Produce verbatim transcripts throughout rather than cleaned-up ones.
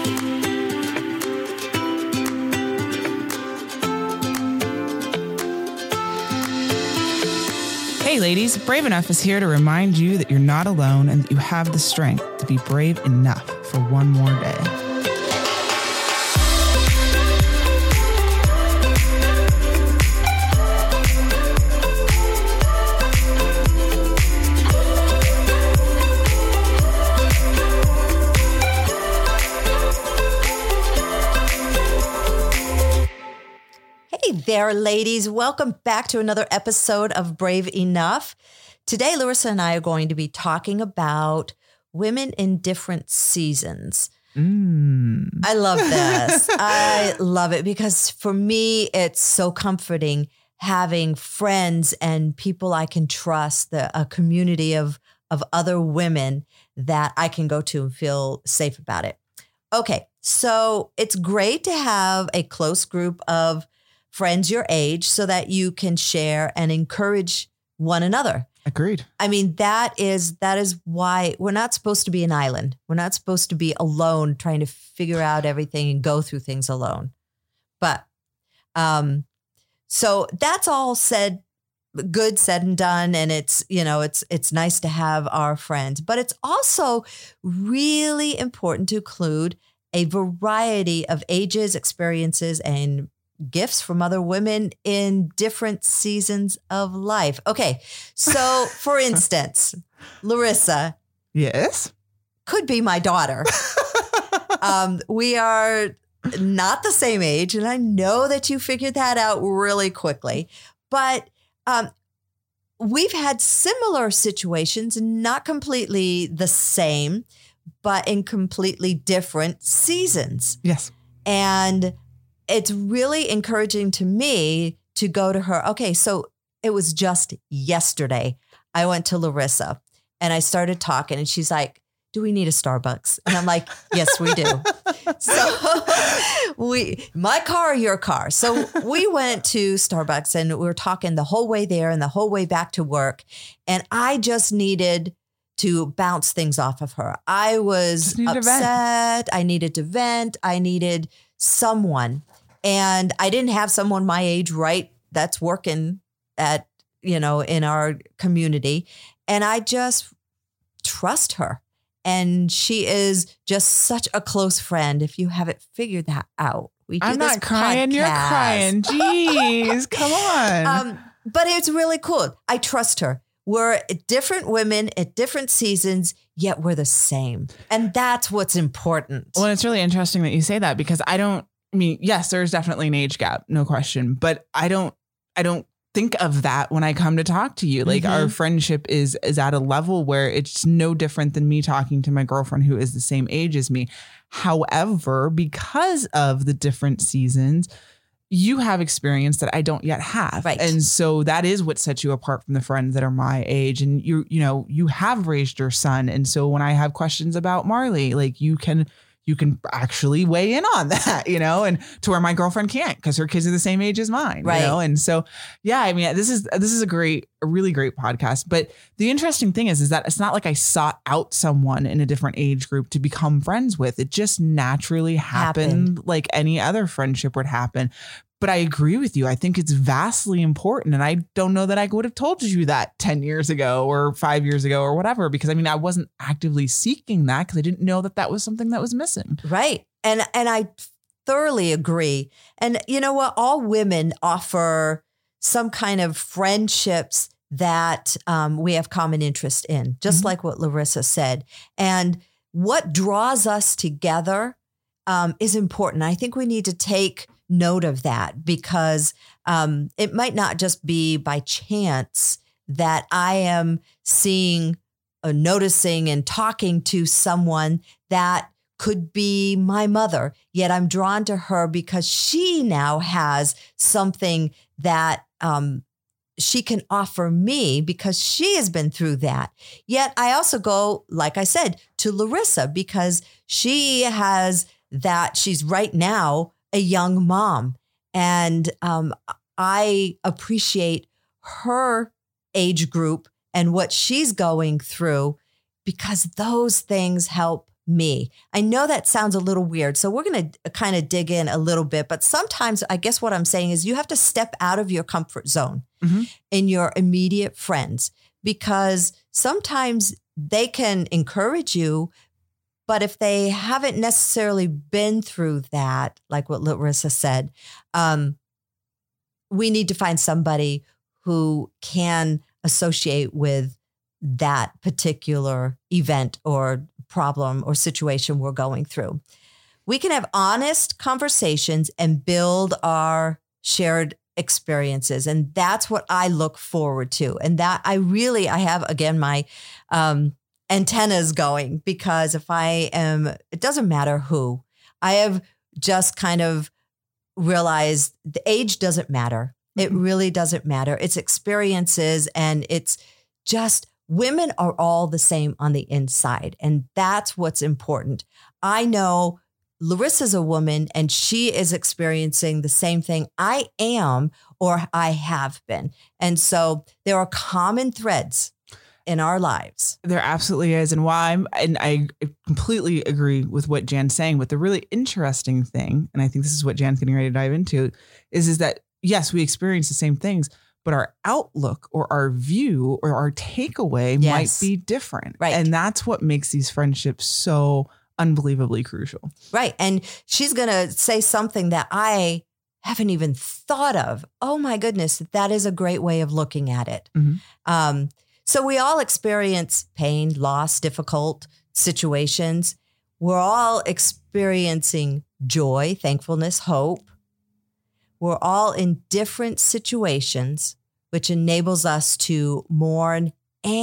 Hey ladies, Brave Enough is here to remind you that you're not alone and that you have the strength to be brave enough for one more day. There, ladies. Welcome back to another episode of Brave Enough. Today, Larissa and I are going to be talking about women in different seasons. Mm. I love this. I love it because for me, it's so comforting having friends and people I can trust, the, a community of, of other women that I can go to and feel safe about it. Okay, so it's great to have a close group of friends your age so that you can share and encourage one another. Agreed. I mean, that is that is why we're not supposed to be an island. We're not supposed to be alone trying to figure out everything and go through things alone. But um, so that's all said, good said and done. And it's, you know, it's it's nice to have our friends. But it's also really important to include a variety of ages, experiences, and gifts from other women in different seasons of life. Okay. So for instance, Larissa. Yes. Could be my daughter. um, we are not the same age. And I know that you figured that out really quickly, but um, we've had similar situations, not completely the same, but in completely different seasons. Yes. And it's really encouraging to me to go to her. Okay, so it was just yesterday. I went to Larissa and I started talking and she's like, do we need a Starbucks? And I'm like, yes, we do. So we, my car, your car. So we went to Starbucks and we were talking the whole way there and the whole way back to work. And I just needed to bounce things off of her. I was upset. I needed to vent. I needed someone. And I didn't have someone my age, right, that's working at, you know, in our community. And I just trust her. And she is just such a close friend. If you haven't figured that out, we do I'm this not crying. podcast. You're crying. Jeez, come on. Um, but it's really cool. I trust her. We're different women at different seasons, yet we're the same. And that's what's important. Well, it's really interesting that you say that because I don't, I mean, yes, there's definitely an age gap, no question, but I don't, I don't think of that when I come to talk to you. Like mm-hmm. our friendship is, is at a level where it's no different than me talking to my girlfriend who is the same age as me. However, because of the different seasons, you have experience that I don't yet have. Right. And so that is what sets you apart from the friends that are my age. And you, you know, you have raised your son. And so when I have questions about Marley, like you can you can actually weigh in on that, you know, and to where my girlfriend can't because her kids are the same age as mine, right. you know? And so, yeah, I mean, this is, this is a great, a really great podcast. But the interesting thing is, is that it's not like I sought out someone in a different age group to become friends with. It just naturally happened, happened. like any other friendship would happen. But I agree with you. I think it's vastly important. And I don't know that I would have told you that ten years ago or five years ago or whatever, because I mean, I wasn't actively seeking that because I didn't know that that was something that was missing. Right. And, and I thoroughly agree. And you know what? All women offer some kind of friendships that um, we have common interest in, just mm-hmm. like what Larissa said. And what draws us together um, is important. I think we need to take note of that because um, it might not just be by chance that I am seeing, uh, noticing and talking to someone that could be my mother, yet I'm drawn to her because she now has something that um, she can offer me because she has been through that. Yet I also go, like I said, to Larissa because she has that, she's right now a young mom. And um, I appreciate her age group and what she's going through because those things help me. I know that sounds a little weird. So we're going to kind of dig in a little bit, but sometimes I guess what I'm saying is you have to step out of your comfort zone mm-hmm. in your immediate friends, because sometimes they can encourage you, but if they haven't necessarily been through that, like what Larissa said, um, we need to find somebody who can associate with that particular event or problem or situation we're going through. We can have honest conversations and build our shared experiences. And that's what I look forward to. And that I really, I have, again, my um, antennas going, because if I am, it doesn't matter who, I have just kind of realized the age doesn't matter. It really doesn't matter. It's experiences, and it's just women are all the same on the inside. And that's what's important. I know Larissa's a woman and she is experiencing the same thing I am or I have been. And so there are common threads in our lives. There absolutely is. And why I'm, and I completely agree with what Jan's saying, but the really interesting thing, and I think this is what Jan's getting ready to dive into, is, is that yes, we experience the same things, but our outlook or our view or our takeaway yes. might be different. Right. And that's what makes these friendships so unbelievably crucial. Right. And she's going to say something that I haven't even thought of. Oh my goodness. That is a great way of looking at it. Mm-hmm. Um, so we all experience pain, loss, difficult situations. We're all experiencing joy, thankfulness, hope. We're all in different situations, which enables us to mourn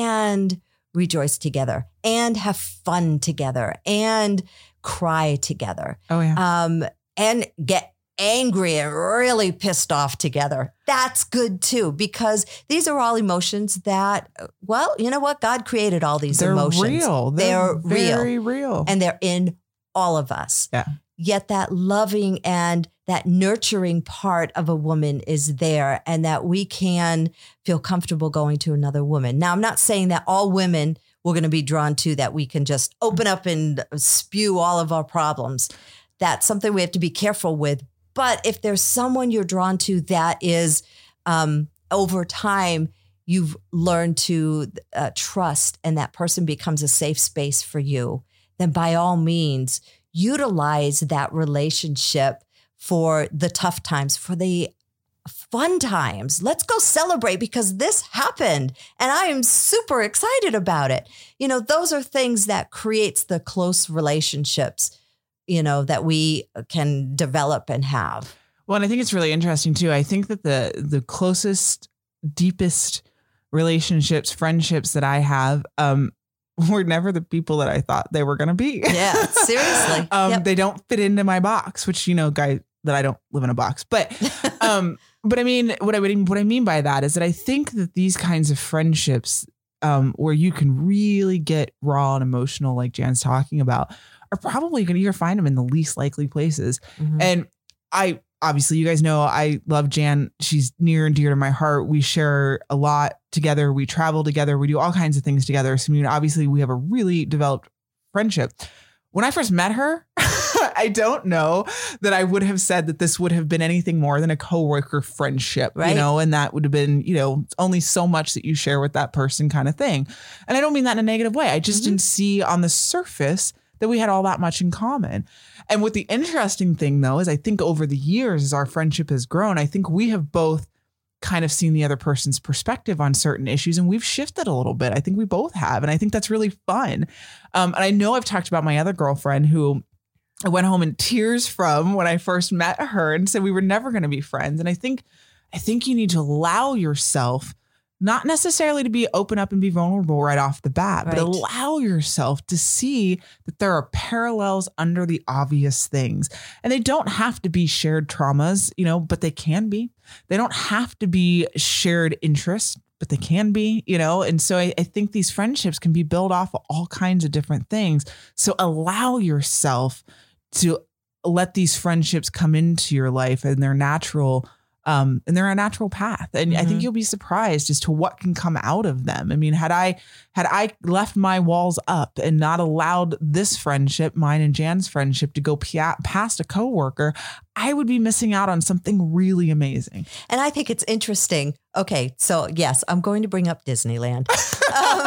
and rejoice together and have fun together and cry together. Oh, yeah. Um, and get angry and really pissed off together. That's good too, because these are all emotions that, well, you know what? God created all these they're emotions. Real. They're, they're real. Very real. And they're in all of us. Yeah. Yet that loving and that nurturing part of a woman is there, and that we can feel comfortable going to another woman. Now, I'm not saying that all women we're going to be drawn to, that we can just open up and spew all of our problems. That's something we have to be careful with. But if there's someone you're drawn to that is um, over time, you've learned to uh, trust, and that person becomes a safe space for you, then by all means, utilize that relationship for the tough times, for the fun times. Let's go celebrate, because this happened and I am super excited about it. You know, those are things that creates the close relationships, you know, that we can develop and have. Well, and I think it's really interesting too. I think that the, the closest, deepest relationships, friendships that I have, um, were never the people that I thought they were going to be. Yeah, seriously. um, yep. They don't fit into my box, which, you know, guy that I don't live in a box, but, um, but I mean, what I would, what I mean by that is that I think that these kinds of friendships, um, where you can really get raw and emotional, like Jan's talking about, are probably going to, you're find them in the least likely places. Mm-hmm. And I, obviously, you guys know I love Jan. She's near and dear to my heart. We share a lot together. We travel together. We do all kinds of things together. So I mean, obviously, we have a really developed friendship. When I first met her, I don't know that I would have said that this would have been anything more than a coworker friendship, right. you know, and that would have been, you know, only so much that you share with that person kind of thing. And I don't mean that in a negative way. I just mm-hmm. didn't see on the surface that we had all that much in common. And what the interesting thing, though, is I think over the years, as our friendship has grown, I think we have both kind of seen the other person's perspective on certain issues, and we've shifted a little bit. I think we both have. And I think that's really fun. Um, and I know I've talked about my other girlfriend who I went home in tears from when I first met her and said we were never going to be friends. And I think, I think you need to allow yourself not necessarily to be open up and be vulnerable right off the bat, right. but allow yourself to see that there are parallels under the obvious things. And they don't have to be shared traumas, you know, but they can be. They don't have to be shared interests, but they can be, you know. And so I, I think these friendships can be built off of all kinds of different things. So allow yourself to let these friendships come into your life in their natural Um, and they're a natural path. And mm-hmm. I think you'll be surprised as to what can come out of them. I mean, had I had I left my walls up and not allowed this friendship, mine and Jan's friendship, to go p- past a coworker, I would be missing out on something really amazing. And I think it's interesting. Okay, so yes, I'm going to bring up Disneyland. um,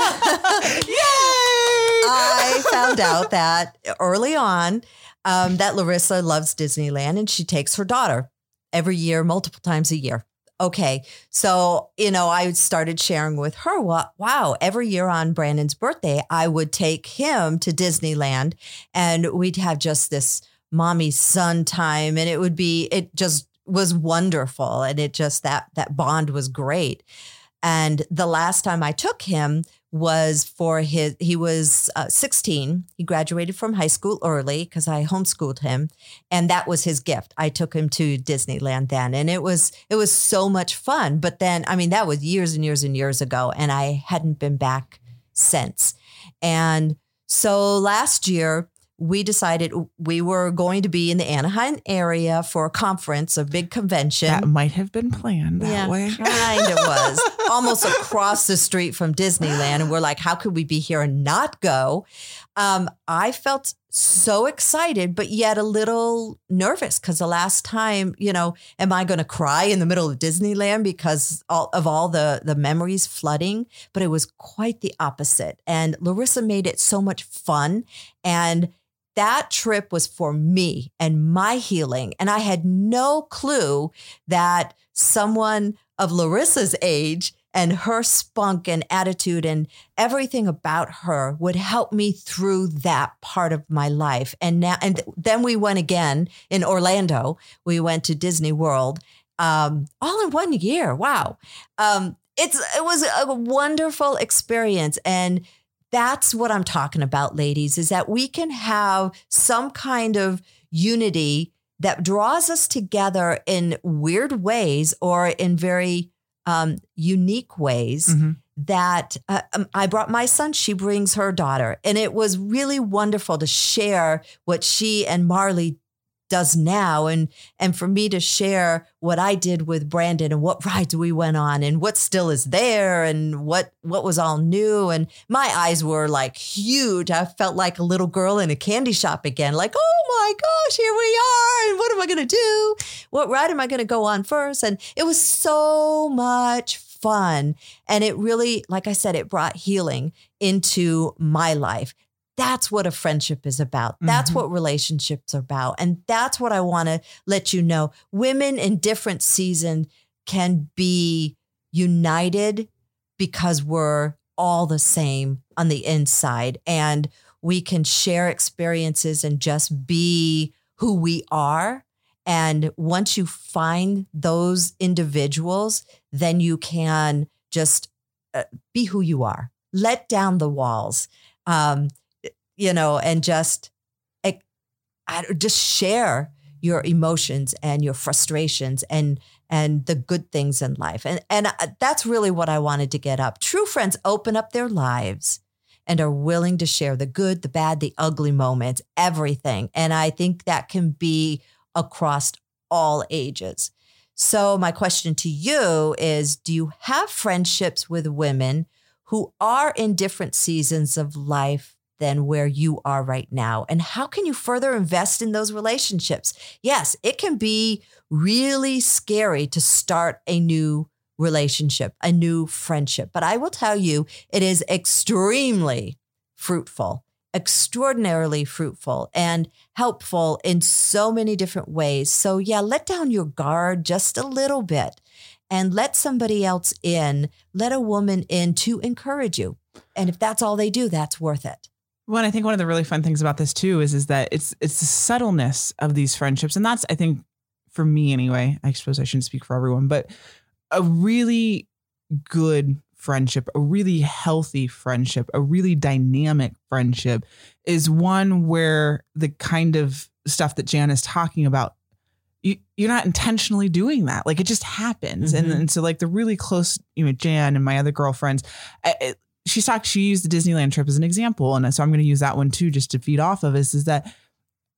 Yay! I found out that early on um, that Larissa loves Disneyland, and she takes her daughter every year, multiple times a year. Okay. So, you know, I started sharing with her, what, wow, every year on Brandon's birthday, I would take him to Disneyland and we'd have just this mommy son time. And it would be, it just was wonderful. And it just, that, that bond was great. And the last time I took him was for his, he was uh, sixteen. He graduated from high school early because I homeschooled him. And that was his gift. I took him to Disneyland then. And it was, it was so much fun. But then, I mean, that was years and years and years ago. And I hadn't been back since. And so last year, we decided we were going to be in the Anaheim area for a conference, a big convention. That might have been planned that yeah, way. Kind of was. Almost across the street from Disneyland. And we're like, how could we be here and not go? Um, I felt so excited, but yet a little nervous because the last time, you know, am I going to cry in the middle of Disneyland because all, of all the, the memories flooding? But it was quite the opposite. And Larissa made it so much fun. And that trip was for me and my healing. And I had no clue that someone of Larissa's age and her spunk and attitude and everything about her would help me through that part of my life. And now, and then we went again in Orlando. We went to Disney World, um, all in one year. Wow. Um, it's, it was a wonderful experience. And that's what I'm talking about, ladies, is that we can have some kind of unity that draws us together in weird ways or in very um, unique ways mm-hmm. that uh, um, I brought my son, she brings her daughter. And it was really wonderful to share what she and Marley does now. And, and for me to share what I did with Brandon and what rides we went on and what still is there and what, what was all new. And my eyes were like huge. I felt like a little girl in a candy shop again. Like, oh my gosh, here we are. And what am I going to do? What ride am I going to go on first? And it was so much fun. And it really, like I said, it brought healing into my life. That's what a friendship is about. That's mm-hmm. what relationships are about. And that's what I want to let you know. Women in different seasons can be united because we're all the same on the inside. And we can share experiences and just be who we are. And once you find those individuals, then you can just uh, be who you are. Let down the walls. Um, you know, and just, just share your emotions and your frustrations and, and the good things in life. And, and that's really what I wanted to get up. True friends open up their lives and are willing to share the good, the bad, the ugly moments, everything. And I think that can be across all ages. So my question to you is, do you have friendships with women who are in different seasons of life than where you are right now? And how can you further invest in those relationships? Yes, it can be really scary to start a new relationship, a new friendship. But I will tell you, it is extremely fruitful, extraordinarily fruitful and helpful in so many different ways. So yeah, let down your guard just a little bit and let somebody else in, let a woman in to encourage you. And if that's all they do, that's worth it. Well, and I think one of the really fun things about this too is, is that it's, it's the subtleness of these friendships. And that's, I think for me anyway, I suppose I shouldn't speak for everyone, but a really good friendship, a really healthy friendship, a really dynamic friendship is one where the kind of stuff that Jan is talking about, you, you're not intentionally doing that. Like it just happens. Mm-hmm. And, and so like the really close, you know, Jan and my other girlfriends, it, she's talked, she used the Disneyland trip as an example. And so I'm going to use that one too, just to feed off of this, is that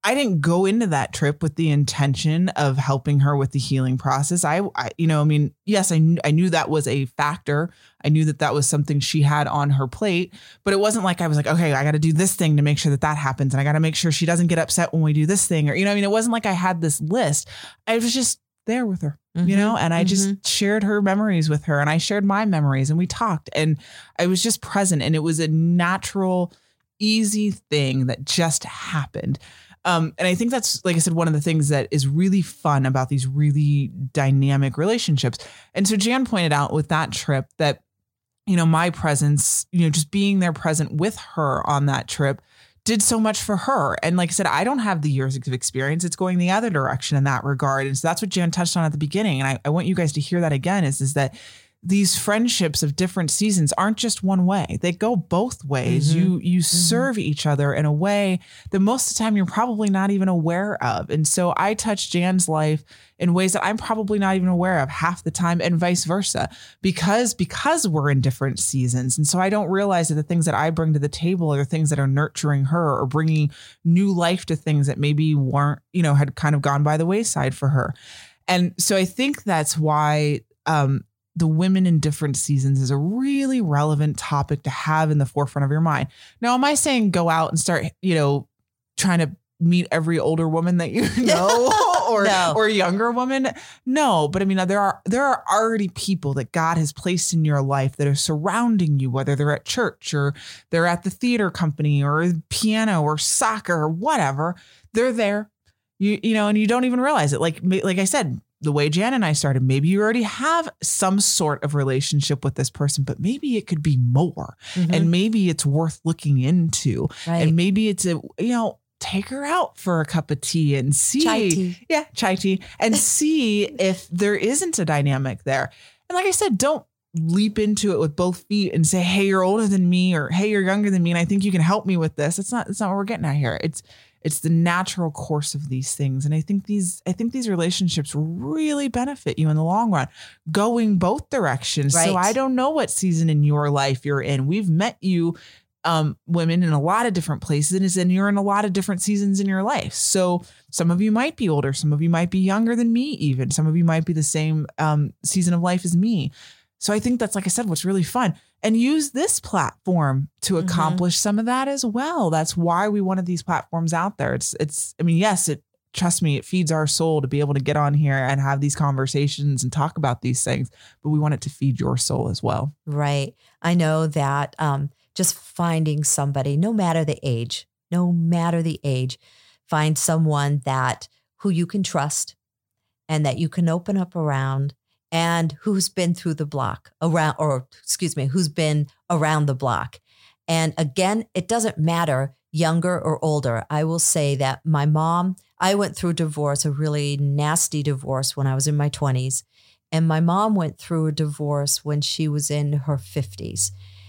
I didn't go into that trip with the intention of helping her with the healing process. I, I you know, I mean, yes, I knew, I knew that was a factor. I knew that that was something she had on her plate, but it wasn't like I was like, okay, I got to do this thing to make sure that that happens. And I got to make sure she doesn't get upset when we do this thing, or, you know, I mean, it wasn't like I had this list. I was just there with her, mm-hmm, you know, and I mm-hmm. just shared her memories with her, and I shared my memories, and we talked, and I was just present, and it was a natural, easy thing that just happened. Um, and I think that's, like I said, one of the things that is really fun about these really dynamic relationships. And so Jan pointed out with that trip that, you know, my presence, you know, just being there present with her on that trip did so much for her. And like I said, I don't have the years of experience. It's going the other direction in that regard. And so that's what Jan touched on at the beginning. And I, I want you guys to hear that again, is, is that these friendships of different seasons aren't just one way. They go both ways. Mm-hmm. You you mm-hmm. serve each other in a way that most of the time you're probably not even aware of. And so I touched Jan's life in ways that I'm probably not even aware of half the time, and vice versa, because because we're in different seasons. And so I don't realize that the things that I bring to the table are things that are nurturing her or bringing new life to things that maybe weren't, you know, had kind of gone by the wayside for her. And so I think that's why um, the women in different seasons is a really relevant topic to have in the forefront of your mind. Now, am I saying go out and start, you know, trying to meet every older woman that you know or no. or younger woman? No, but I mean, there are there are already people that God has placed in your life that are surrounding you, whether they're at church or they're at the theater company or piano or soccer or whatever. They're there, you you know, and you don't even realize it. Like like I said, the way Jan and I started, maybe you already have some sort of relationship with this person, but maybe it could be more, mm-hmm. and maybe it's worth looking into, right. and maybe it's a, you know, take her out for a cup of tea and see, chai tea. yeah, chai tea, and see if there isn't a dynamic there. And like I said, don't leap into it with both feet and say, hey, you're older than me, or hey, you're younger than me, and I think you can help me with this. It's not, it's not what we're getting at here. It's, It's the natural course of these things. And I think these, I think these relationships really benefit you in the long run, going both directions. Right. So I don't know what season in your life you're in. We've met you, um, women, in a lot of different places, and you're in a lot of different seasons in your life. So some of you might be older. Some of you might be younger than me, even. Some of you might be the same um, season of life as me. So I think that's, like I said, what's really fun. And use this platform to accomplish mm-hmm. some of that as well. That's why we wanted these platforms out there. It's, it's, I mean, yes, it, trust me, it feeds our soul to be able to get on here and have these conversations and talk about these things, but we want it to feed your soul as well. Right. I know that um, just finding somebody, no matter the age, no matter the age, find someone that who you can trust and that you can open up around, and who's been through the block around, or excuse me, who's been around the block. And again, it doesn't matter younger or older. I will say that my mom, I went through divorce, a really nasty divorce when I was in my twenties. And my mom went through a divorce when she was in her fifties.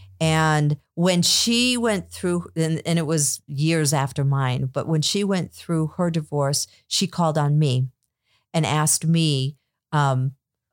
And when she went through, and, and it was years after mine, but when she went through her divorce, she called on me and asked me, um,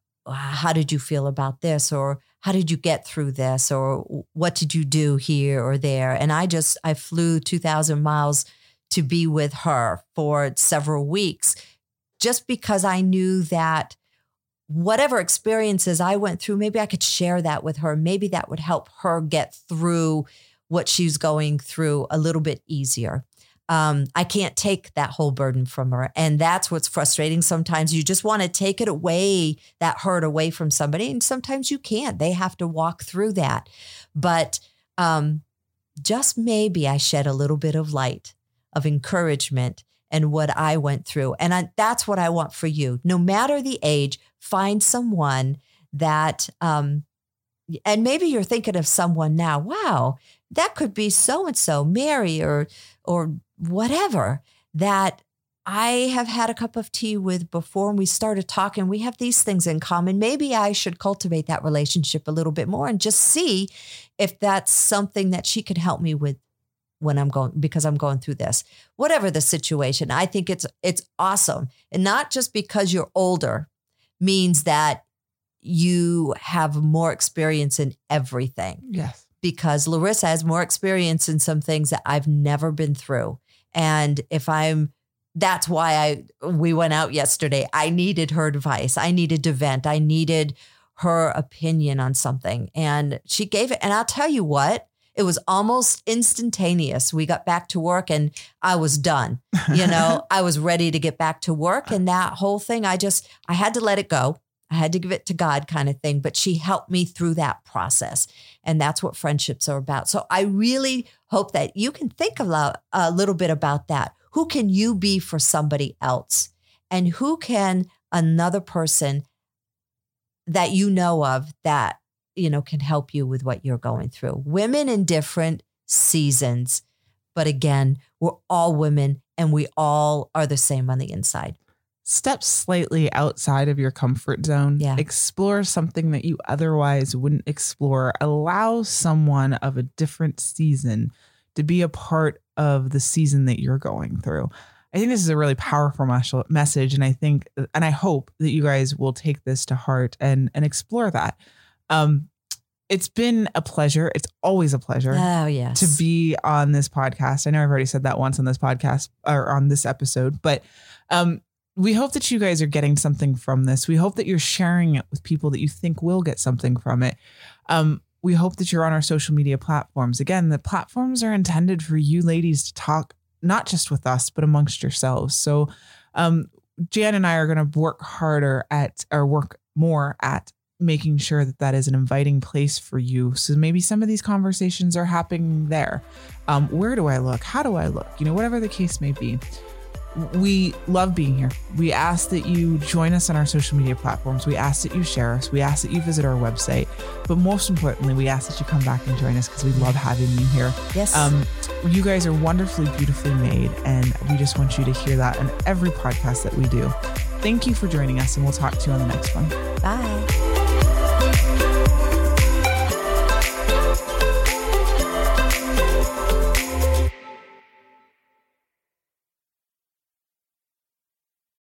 how did you feel about this? Or how did you get through this? Or what did you do here or there? And I just, I flew two thousand miles to be with her for several weeks, just because I knew that whatever experiences I went through, maybe I could share that with her. Maybe that would help her get through what she's going through a little bit easier. Um, I can't take that whole burden from her. And that's what's frustrating. Sometimes you just want to take it away, that hurt away from somebody. And sometimes you can't. They have to walk through that. But um, just maybe I shed a little bit of light, of encouragement, and what I went through. And I, that's what I want for you. No matter the age, find someone that, um, and maybe you're thinking of someone now, wow, that could be so-and-so, Mary, or, or whatever, that I have had a cup of tea with before, and we started talking. We have these things in common. Maybe I should cultivate that relationship a little bit more and just see if that's something that she could help me with when I'm going, because I'm going through this, whatever the situation. I think it's, it's awesome. And not just because you're older means that you have more experience in everything. Yes. Because Larissa has more experience in some things that I've never been through. And if I'm that's why I we went out yesterday. I needed her advice. I needed to vent. I needed her opinion on something. And she gave it. And I'll tell you what, it was almost instantaneous. We got back to work and I was done. You know, I was ready to get back to work. And that whole thing, I just, I had to let it go. I had to give it to God kind of thing. But she helped me through that process. And that's what friendships are about. So I really hope that you can think a, lot, a little bit about that. Who can you be for somebody else? And who can another person that you know of that, you know, can help you with what you're going through? Women in different seasons. But again, we're all women and we all are the same on the inside. Step slightly outside of your comfort zone. Yeah. Explore something that you otherwise wouldn't explore. Allow someone of a different season to be a part of the season that you're going through. I think this is a really powerful message. And I think, and I hope that you guys will take this to heart and, and explore that. Um, it's been a pleasure. It's always a pleasure oh, yes. to be on this podcast. I know I've already said that once on this podcast or on this episode, but um, we hope that you guys are getting something from this. We hope that you're sharing it with people that you think will get something from it. Um, we hope that you're on our social media platforms. Again, the platforms are intended for you ladies to talk, not just with us, but amongst yourselves. So um, Jan and I are going to work harder at, or work more at making sure that that is an inviting place for you. So maybe some of these conversations are happening there. Um, where do I look? How do I look? You know, whatever the case may be. We love being here. We ask that you join us on our social media platforms. We ask that you share us. We ask that you visit our website. But most importantly, we ask that you come back and join us because we love having you here. Yes. Um, you guys are wonderfully, beautifully made. And we just want you to hear that in every podcast that we do. Thank you for joining us, and we'll talk to you on the next one. Bye.